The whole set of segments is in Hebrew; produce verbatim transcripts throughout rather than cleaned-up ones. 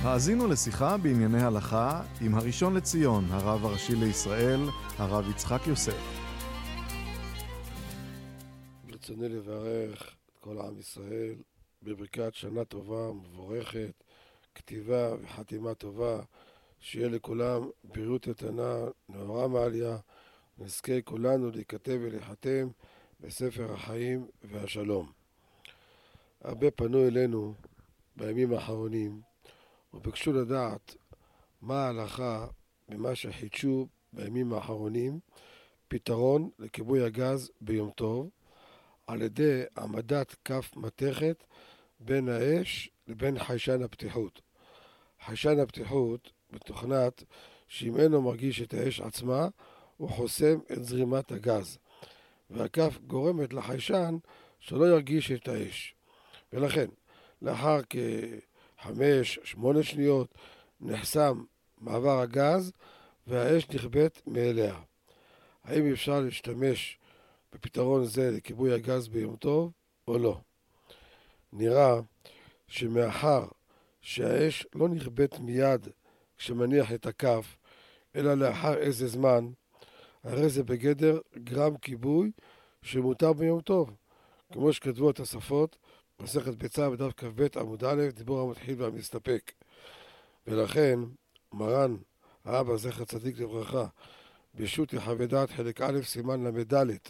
האזינו לשיחה בענייני הלכה עם הראשון לציון, הרב הראשי לישראל, הרב יצחק יוסף. ברצוני לברך את כל עם ישראל בברכת שנה טובה ומבורכת, כתיבה וחתימה טובה, שיהיה לכולם בריאות איתנה, נאורה מעליה, נזכה כולנו להיכתב ולהיחתם בספר החיים והשלום. הרבה פנו אלינו בימים האחרונים וביקשו לדעת מה ההלכה במה שחידשו בימים האחרונים פתרון לכיבוי הגז ביום טוב על ידי העמדת כף מתכת בין האש לבין חיישן הפתיחות. חיישן הפתיחות מתוכנת שאם אינו מרגיש את האש עצמה הוא חוסם את זרימת הגז, והכף גורמת לחיישן שלא ירגיש את האש, ולכן לאחר כחמש שמונה שניות נחסם מעבר הגז והאש נכבית מאליה. האם אפשר להשתמש בפתרון זה לכיבוי הגז ביום טוב או לא? נראה שמאחר שהאש לא נכבית מיד כשמניח את הכף, אלא לאחר איזה זמן, הרי זה בגדר גרם כיבוי שמותר ביום טוב, כמו שכתבו התוספות מסכת ביצה בדף כ"ב עמוד א', דיבור המתחיל והמסתפק. ולכן מרן האבא זכר צדיק לברכה בשו"ת יחווה דעת חלק א' סימן למד ד',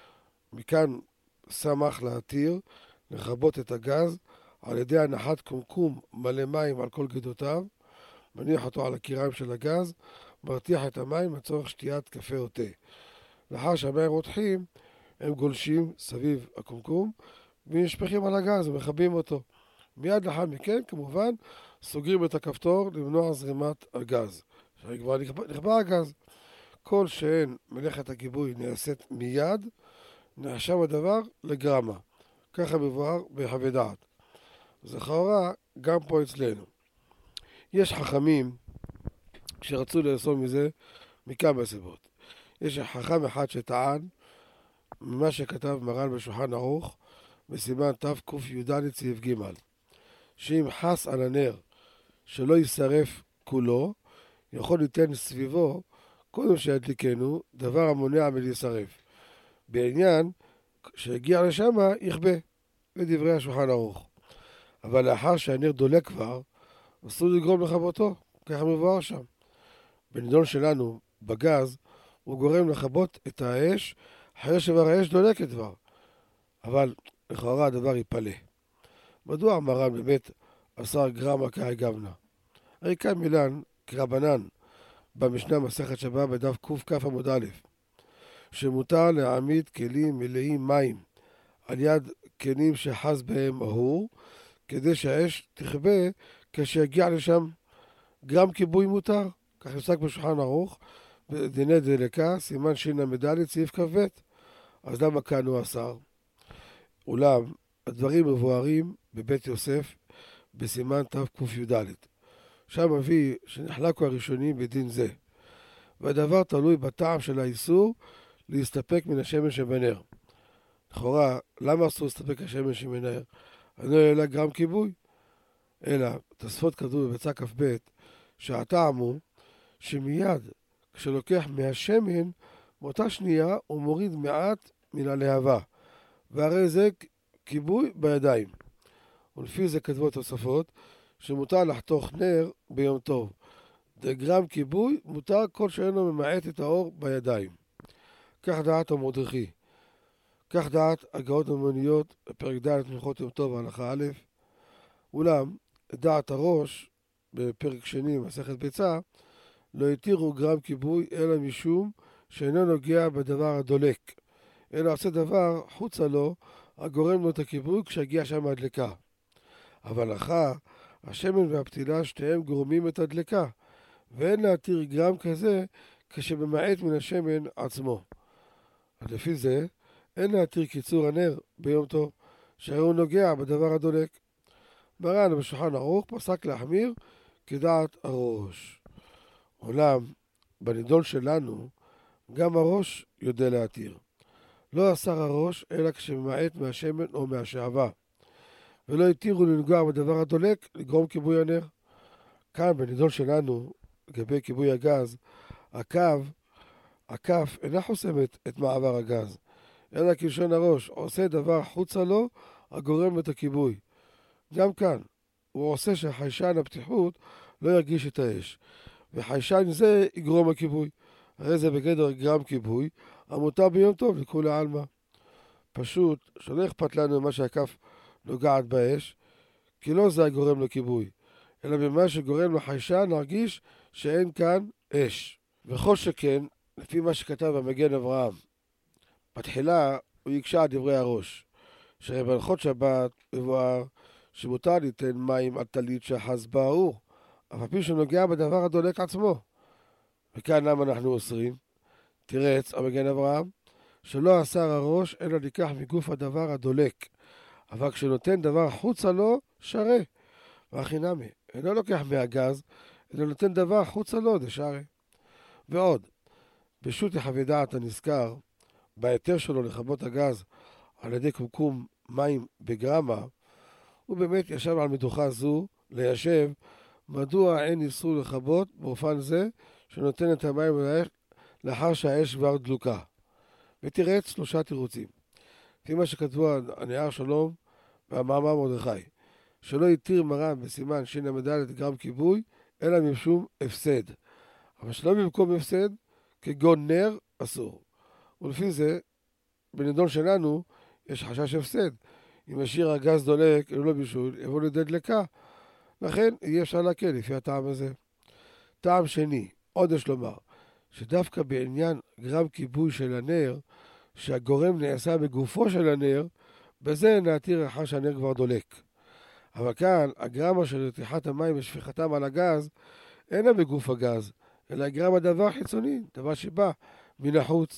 מכאן שמח להתיר לכבות את הגז על ידי הנחת קומקום מלא מים על כל גדותיו, מניח אותו על הקיריים של הגז, מרתיח את המים לצורך שתיית קפה או תה. לאחר שהמים רותחים הם גולשים סביב הקומקום ונשפכים על הגז ומכבים אותו. מיד לאחר מכן כמובן סוגרים את הכפתור למנוע זרימת הגז, שכבר נכבה הגז. כל שאין מלאכת הכיבוי נעשית מיד, נחשב הדבר לגרמה. ככה מבואר בחוות דעת. זכורה גם פה אצלנו. יש חכמים שרצו לאסור מזה מכמה סיבות. יש חכם אחד שטען ממה שכתב מרן בשולחן ערוך בסימן תק"ד סעיף ג', שאם חס על הנר שלא יישרף כולו, יכול ליתן סביבו קודם שידליקנו דבר המונע מלהישרף. בעניין שהגיע לשם יכבה, לדברי השולחן ערוך. אבל לאחר שהנר דולק כבר, אסור לגרום לכבותו, ככה מבואר שם. בנידון שלנו, בגז, הוא גורם לכבות את האש, אחרי שבר האש דולקת כבר. אבל לכאורה הדבר ייפלא. מדוע מרן באמת עשר גרמה כאי גבנה? הרי כאן מילן כרבנן במשנה מסכת שבת בדף קכ"א עמוד א', שמותר להעמיד כלים מלאים מים על יד כלים שחז בהם אהור, כדי שהאש תכבה כשיגיע לשם. גרם כיבוי מותר, כך נפסק בשולחן ערוך בדיני דלקה סימן של"ד סעיף כ"ב. אז למה כאן הוא אסר? אולם הדברים מבוארים בבית יוסף בסימן תק"ד, שם מביא שנחלקו הראשונים בדין זה, והדבר תלוי בטעם של האיסור להסתפק מן השמש שבנר. לכאורה, למה אסור להסתפק השמש שבנר? אני לא אלא גרם כיבוי. אלא תוספות כתוב בביצה כ"ב שהטעם הוא שמיד כשלוקח מהשמן באותה שנייה הוא מוריד מעט מן הלהבה, והרי זה כיבוי בידיים. ולפי זה כתבו התוספות שמותר לחתוך נר ביום טוב. דגרם כיבוי מותר כל שאינו ממעט את האור בידיים. כך דעת המודרכי. כך דעת הגאות המוניות בפרק ד' הלכות יום טוב הלכה א'. אולם דעת הראש בפרק שני מסכת ביצה לא התירו גרם כיבוי אלא משום שאינו נוגע בדבר הדולק, אלא עושה דבר חוצה לו הגורם לו את הכיבוי כשיגיע שם הדלקה. אבל אחר השמן והפתילה שתיהם גורמים את הדלקה, ואין להתיר גרם כזה כשבמעט מן השמן עצמו. אז לפי זה אין להתיר קיצור הנר ביום טוב, שהרי הוא נוגע בדבר הדולק. מרן בשולחן ערוך פסק להחמיר כדעת הראש. אולם בנידון שלנו גם הראש יודע להתיר. לא אסר הראש אלא כשממעט מהשמן או מהשעווה, ולא התירו לנגוע בדבר הדולק לגרום כיבוי הנר. כאן בנידון שלנו, לגבי כיבוי הגז, הקו, הכף אינה חוסמת את מעבר הגז, אלא כלשון הראש, עושה דבר חוצה לו, הגורם את הכיבוי. גם כאן, הוא עושה שחיישן הפתיחות לא ירגיש את האש, וחיישן זה יגרום הכיבוי. הרי זה בגדר גרם כיבוי, המותר ביום טוב לכולי עלמא. פשוט שלא אכפת לנו מה שהכף נוגעת באש, כי לא זה הגורם לכיבוי, אלא במה שגורם לחיישן נרגיש שאין כאן אש. וכל שכן, לפי מה שכתב במגן אברהם, בתחילה הוא יקשה על דברי הראש, שהרי בהלכות שבת מבואר שמותר ליתן מים על טלית שאחז בה האור, אף על פי שנוגע בדבר הדולק עצמו. וכאן למה אנחנו אוסרים? תירץ המגן אברהם, שלא אסר הראש אלא ניקח מגוף הדבר הדולק, אבל כשנותן דבר חוצה לו, שרה. והכי נמי, אינו לוקח מהגז, אלא נותן דבר חוצה לו, דשרה. ועוד, בשו"ת יחווה דעת הנזכר, בהיתר שלו לכבות הגז על ידי קומקום מים בגרמה, הוא באמת ישב על מדוכה זו ליישב מדוע אין איסור לכבות באופן זה שנותן את המים לאחר שהאש כבר דלוקה. ותירץ שלושה תירוצים. לפי מה שכתבו הנהר שלום והמאמר מרדכי, שלא יתיר מרן בסימן ש"ד גרם כיבוי, אלא משום הפסד. אבל שלא במקום הפסד, כגון נר, אסור. ולפי זה, בנידון שלנו, יש חשש הפסד. אם השאיר הגז דולק, אלו לא בישול, יבוא לידי דלקה. לכן, יהיה אפשר להקל לפי הטעם הזה. טעם שני, עוד יש לומר, שדווקא בעניין גרם כיבוי של הנר, שהגורם נעשה בגופו של הנר, בזה נעתיר אחר שהנר כבר דולק. אבל כאן, הגרמה של רתיחת המים ושפיכתם על הגז, אינה בגוף הגז, אלא גרם הדבר חיצוני, דבר שבא מן החוץ.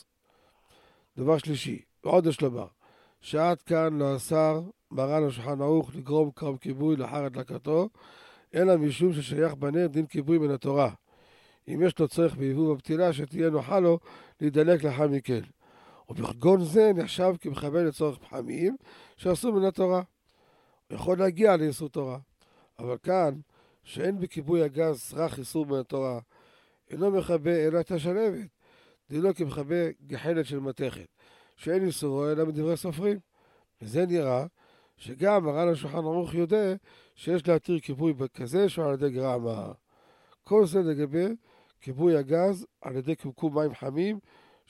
דבר שלישי, ועוד יש לומר, שעד כאן לא אסר מרן השולחן ערוך לגרום גרם כיבוי לאחר הדלקתו, אלא משום ששייך בנר דין כיבוי מן התורה. אם יש לו צורך ביבוא בפתילה, שתהיה נוחה לו להידלק לאחר מכן. ובכגון זה נחשב כמכוון לצורך פחמיים שעשו מן התורה. הוא יכול להגיע לאיסור תורה. אבל כאן, שאין בכיבוי הגז סרח איסור מן התורה, אינו מכבה אלא את השלבת, דינו כמכבה גחלת של מתכת, שאין איסורו אלא מדברי סופרים. וזה נראה שגם מרן השולחן ערוך יודע שיש להתיר כיבוי כזה שהוא על ידי גרמה. כל זה לגבי כיבוי הגז על ידי קומקום מים חמים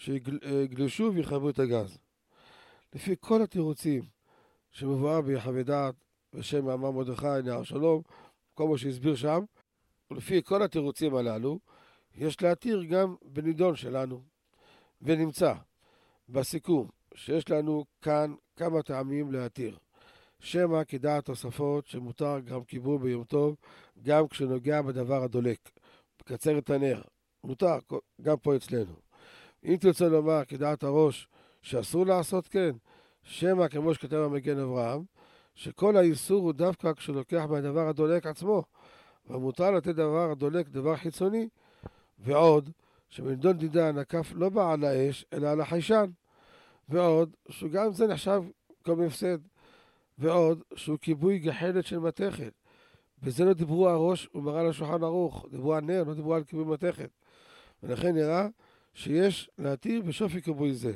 שיגלשו ויחברו את הגז. לפי כל התירוצים שמבואר ביחווה דעת בשם מאמר מרדכי נהר שלום, כל מה שהסביר שם, ולפי כל התירוצים הללו, יש להתיר גם בנידון שלנו. ונמצא בסיכום שיש לנו כאן כמה טעמים להתיר. שמא כדעת תוספות שמותר גרם כיבוי ביום טוב גם כשנוגע בדבר הדולק, בקצר את הנר, מותר גם פה אצלנו. אם תרצה לומר כדעת הראש שאסור לעשות כן, שמא כמו שכתב המגן אברהם, שכל האיסור הוא דווקא כשלוקח מהדבר הדולק עצמו, ומותר לתת דבר הדולק דבר חיצוני. ועוד, שבנידון דידן הכף לא בא על האש, אלא על החיישן. ועוד, שגם זה נחשב כמו הפסד. ועוד, שהוא כיבוי גחלת של מתכת. בזה לא דיברו הראש ומרן השולחן ערוך, דיברו על נר, לא דיברו על כיבוי מתכת. ולכן נראה שיש להתיר בשופי כיבוי זה.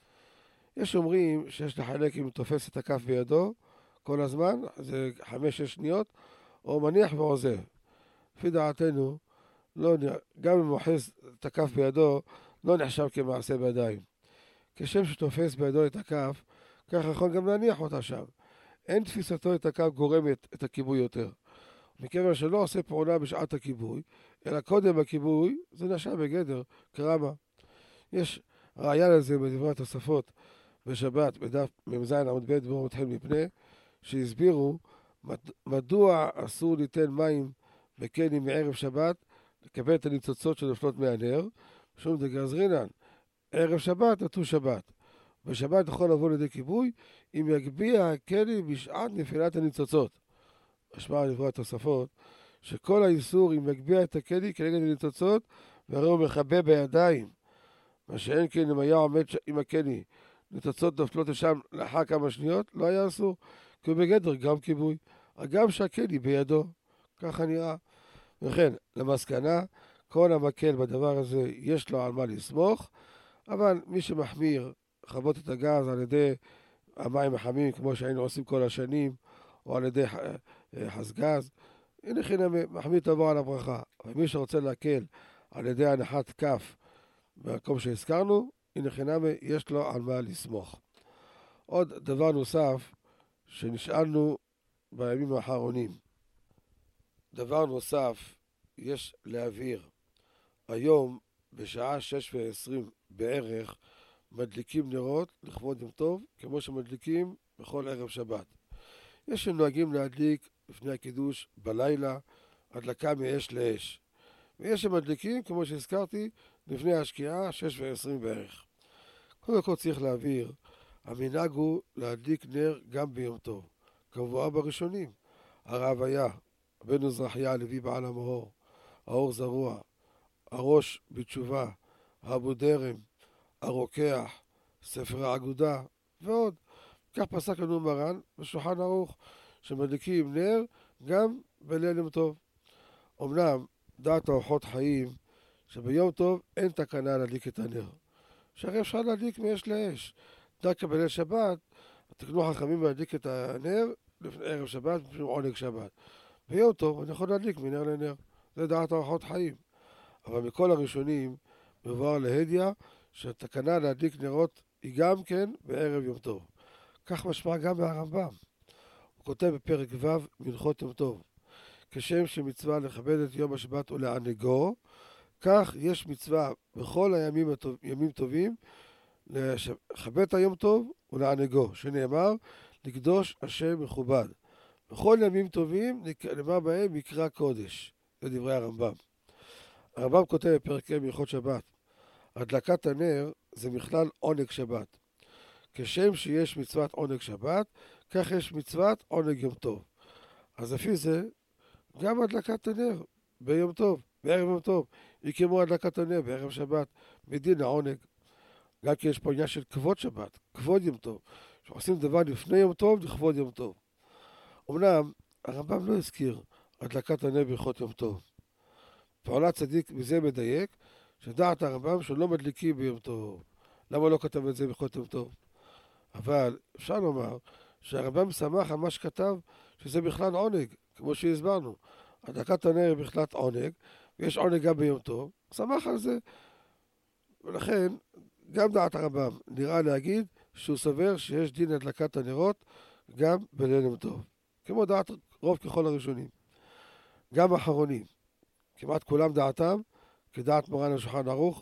יש אומרים שיש לחלק אם תופס את הכף בידו כל הזמן, זה חמש-שש שניות, או מניח ועוזב. לפי דעתנו, לא, גם אם מוחס את הכף בידו, לא נחשב כמעשה בידיים. כשם שתופס בידו את הכף, כך יכול גם להניח אותה שם. אין תפיסתו את הכף גורמת את הכיבוי יותר. מכיוון שלא עושה פעולה בשעת הכיבוי, אלא קודם הכיבוי, זה נחשב בגדר קרמה. יש ראיה לזה בדברי התוספות בשבת, בדף ממז עמוד ב' בו מתחיל מפני, שהסבירו מדוע אסור ליתן מים בקנים מערב שבת, לקבל את הניצוצות שנופלות מהנר, משום דגזרינן, ערב שבת נטו שבת. בשבת יכול לבוא לידי כיבוי, אם יגביה הכלי בשעת נפילת הניצוצות. משמע על דברי התוספות, שכל האיסור אם יגביה את הכלי כנגד הניצוצות, והרי הוא מכבה בידיים. מה שאין כן אם היה עומד עם הכלי, ניצוצות נופלות לשם לאחר כמה שניות, לא היה אסור, כי הוא בגדר גם כיבוי. הגם שהכלי בידו, ככה נראה. וכן, למסקנה, כל המקל בדבר הזה יש לו על מה לסמוך, אבל מי שמחמיר לכבות את הגז על ידי המים החמים, כמו שהיינו עושים כל השנים, או על ידי חסגז, הנה חינם מחמיר תבוא על הברכה. אבל מי שרוצה להקל על ידי הנחת כף במקום שהזכרנו, הנה חינם יש לו על מה לסמוך. עוד דבר נוסף שנשאלנו בימים האחרונים. דבר נוסף יש להבהיר. היום בשעה שש ועשרים בערך מדליקים נרות לכבוד יום טוב, כמו שמדליקים בכל ערב שבת. יש שנוהגים להדליק לפני הקידוש בלילה, הדלקה מאש לאש. ויש שמדליקים, כמו שהזכרתי, לפני השקיעה, שש ועשרים בערך. קודם כל צריך להבהיר, המנהג הוא להדליק נר גם ביום טוב, כמובן בראשונים. הרב היה, בן זרחיה הלוי בעל המאור, האור זרוע, הראש בתשובה, אבו דרם, הרוקח, ספר האגודה ועוד. כך פסק לנו מרן בשולחן ערוך, שמדליקים נר גם בליל יום טוב. אמנם דעת האורחות חיים שביום טוב אין תקנה להדליק את הנר, שהרי אפשר להדליק מאש לאש. דווקא בליל שבת תקנו חכמים להדליק את הנר לפני ערב שבת לפני עונג שבת. ביום טוב אני יכול להדליק מנר לנר, זה דעת האורחות חיים. אבל מכל הראשונים מבואר להדיא שהתקנה להדליק נרות היא גם כן בערב יום טוב. כך משמע גם מהרמב"ם. הוא כותב בפרק ו' מלכות יום טוב, כשם שמצווה לכבד את יום השבת ולענגו, כך יש מצווה בכל הימים הטוב, ימים טובים לכבד את היום טוב ולענגו, שנאמר לקדוש השם מכובד. בכל ימים טובים נאמר בהם מקרא קודש. זה דברי הרמב"ם. הרמב"ם כותב בפרק ה' מלכות שבת, הדלקת הנר זה בכלל עונג שבת. כשם שיש מצוות עונג שבת, כך יש מצוות עונג יום טוב. אז לפי זה, גם הדלקת הנר ביום טוב, בערב יום טוב, היא כמו הדלקת הנר בערב שבת, מדין העונג. גם כי יש פה עניין של כבוד שבת, כבוד יום טוב. שעושים דבר לפני יום טוב, לכבוד יום טוב. אמנם, הרמב"ם לא הזכיר הדלקת הנר בהלכות יום טוב. פעולת צדיק מזה מדייק, שדעת הרמב"ם שלא מדליקים ביום טוב. למה לא כתב את זה בהלכות יום טוב? אבל אפשר לומר שהרמב"ם שמח על מה שכתב, שזה בכלל עונג, כמו שהסברנו. הדלקת הנר היא בכלל עונג, ויש עונג גם ביום טוב, שמח על זה. ולכן, גם דעת הרמב"ם נראה להגיד שהוא סובר שיש דין הדלקת הנרות גם בליל יום טוב. כמו דעת רוב ככל הראשונים. גם האחרונים, כמעט כולם דעתם, כדעת מרן השולחן ערוך,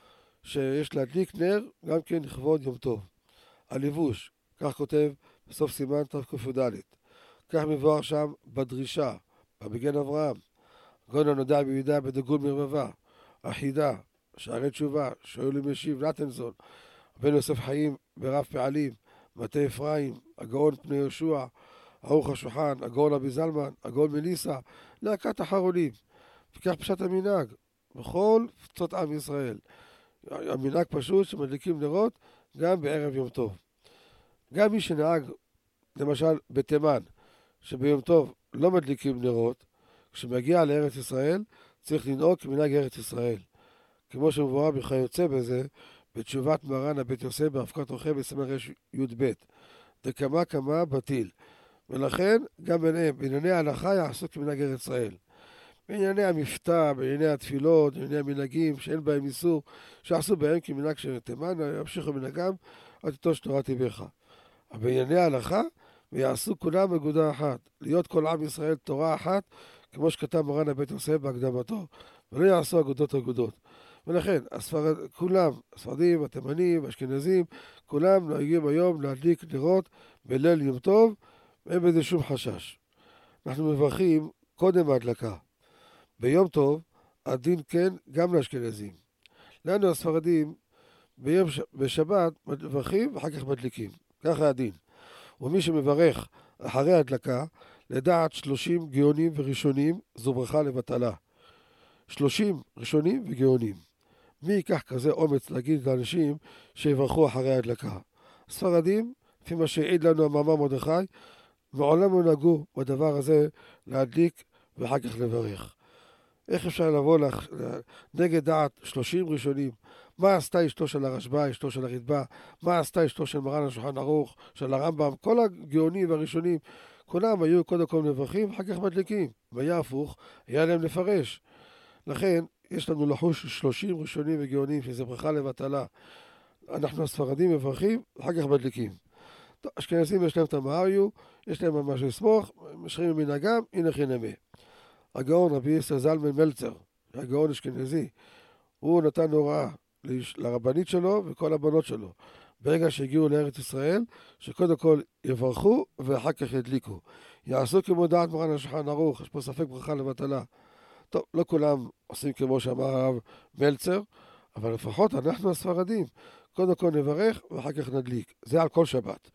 שיש להדליק נר גם כן לכבוד יום טוב. הלבוש, כך כותב בסוף סימן תק"ד. כך מבואר שם בדרישה, במגן אברהם, גון הנודע ביהודה בדגון מרבבה, החידה, שערי תשובה, שואל ומשיב, נתנזון, בן יוסף חיים ברב פעלים, מטה אפרים, הגאון פני יהושע, ערוך השולחן, הגאון רבי זלמן, הגאון מליסה, להקת אחרונים. וכך פשט המנהג, בכל פצות עם ישראל. המנהג פשוט שמדליקים נרות גם בערב יום טוב. גם מי שנהג, למשל בתימן, שביום טוב לא מדליקים נרות, כשמגיע לארץ ישראל צריך לנהוג כמנהג ארץ ישראל. כמו שמבואר בכיוצא בזה, בתשובת מרן הבית יוסף באבקת רוחם בסימן י"ב. דקמה כמה בטיל. ולכן גם ביניהם, בענייני ההלכה יעשו כמנהג ארץ ישראל. בענייני המפתע, בענייני התפילות, בענייני המנהגים שאין בהם איסור, שעשו בהם כמנהג של תימן, ימשיכו מנהגם עד תיטוש תורת אימך. אבל בענייני ההלכה, ויעשו כולם אגודה אחת, להיות כל עם ישראל תורה אחת, כמו שכתב מרן הבית יוסף בהקדמתו, ולא יעשו אגודות אגודות. ולכן, הספרד, כולם, הספרדים, התימנים, האשכנזים, כולם נוהגים היום להדליק נרות בליל יום טוב, ואין בזה שום חשש. אנחנו מברכים קודם ההדלקה. ביום טוב, הדין כן גם לאשכנזים. לנו הספרדים, ביום ש... בשבת מברכים ואחר כך מדליקים. ככה הדין. ומי שמברך אחרי ההדלקה, לדעת שלושים גאונים וראשונים, זו ברכה לבטלה. שלושים ראשונים וגאונים. מי ייקח כזה אומץ להגיד לאנשים שיברכו אחרי ההדלקה? הספרדים, לפי מה שהעיד לנו המאמר מרדכי, מעולם לא נהגו בדבר הזה להדליק ואחר כך לברך. איך אפשר לבוא לח... נגד דעת שלושים ראשונים? מה עשתה אשתו של הרשב"א, אשתו של הרדב"א? מה עשתה אשתו של מרן השולחן ערוך, של הרמב"ם? כל הגאונים והראשונים, כולם היו קודם כל מברכים, אחר כך מדליקים. והיה הפוך, היה להם לפרש. לכן, יש לנו לחוש שלושים ראשונים וגאונים, שזה ברכה לבטלה. אנחנו הספרדים מברכים, אחר כך מדליקים. אשכנזים יש להם את המהריו, יש להם ממש לסמוך, משרים ממנהגם, הנה חינמי. הגאון רבי ישראל זלמן מלצר, הגאון אשכנזי, הוא נתן הוראה לרבנית שלו וכל הבנות שלו, ברגע שהגיעו לארץ ישראל, שקודם כל יברכו ואחר כך ידליקו. יעשו כמו דעת מרן השולחן ערוך, יש פה ספק ברכה לבטלה. טוב, לא כולם עושים כמו שאמר הרב מלצר, אבל לפחות אנחנו הספרדים, קודם כל נברך ואחר כך נדליק. זה על כל שבת.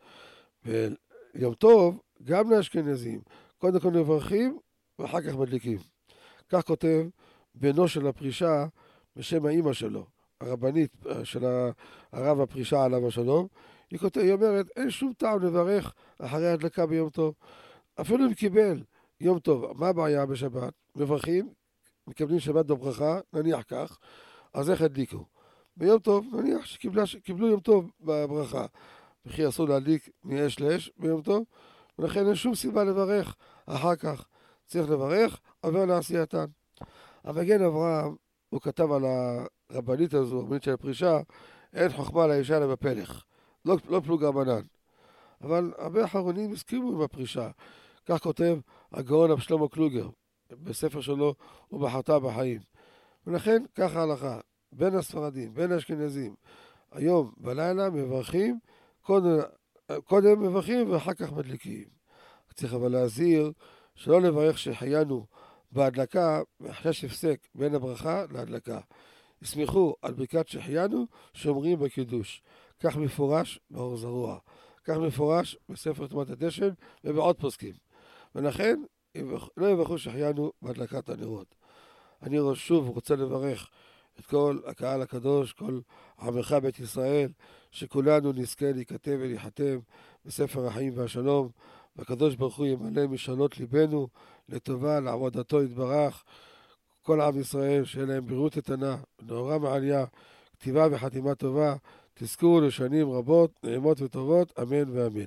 ויום טוב, גם לאשכנזים, קודם כל נברכים ואחר כך מדליקים. כך כותב בנו של הפרישה בשם האמא שלו, הרבנית של הרב הפרישה עליו השלום. היא, כותב, היא אומרת, אין שום טעם לברך אחרי הדלקה ביום טוב. אפילו אם קיבל יום טוב, מה הבעיה בשבת? מברכים, מקבלים שבת בברכה, נניח כך, אז איך הדליקו? ביום טוב, נניח שקיבלו יום טוב בברכה, וכי אסור להדליק מאש לאש ביום טוב, ולכן אין שום סיבה לברך אחר כך. צריך לברך, עובר לעשייתן. המגן אברהם, הוא כתב על הרבנית הזו, הרבנית של הפרישה, אין חוכמה לאישה אלא בפלך, לא, לא פלוג רבנן. אבל הרבה אחרונים הסכימו עם הפרישה. כך כותב הגאון רב שלמה קלוגר, בספר שלו, ובחרת בחיים. ולכן, כך ההלכה, בין הספרדים, בין האשכנזים, היום בלילה מברכים, קודם, קודם מברכים ואחר כך מדליקים. צריך אבל להזהיר שלא לברך שחיינו בהדלקה, מחשש הפסק בין הברכה להדלקה. יסמכו על ברכת שהחיינו שאומרים בקידוש. כך מפורש באור זרוע. כך מפורש בספר תרומת הדשן ובעוד פוסקים. ולכן לא יברכו שהחיינו בהדלקת הנרות. אני שוב רוצה לברך את כל הקהל הקדוש, כל עמך בית ישראל, שכולנו נזכה להיכתב ולהיחתם בספר החיים והשלום, והקדוש ברוך הוא ימלא משאלות ליבנו לטובה, לעבודתו יתברך. כל עם ישראל שיהיה להם בריאות איתנה, נאורה מעליה, כתיבה וחתימה טובה, תזכו לשנים רבות, נעימות וטובות, אמן ואמן.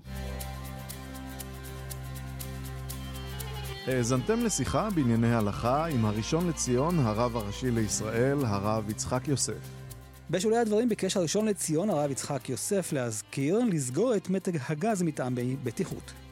האזנתם לשיחה בענייני הלכה עם הראשון לציון, הרב הראשי לישראל, הרב יצחק יוסף. בשולי הדברים ביקש הראשון לציון, הרב יצחק יוסף, להזכיר, לסגור את מתג הגז מטעמי בטיחות.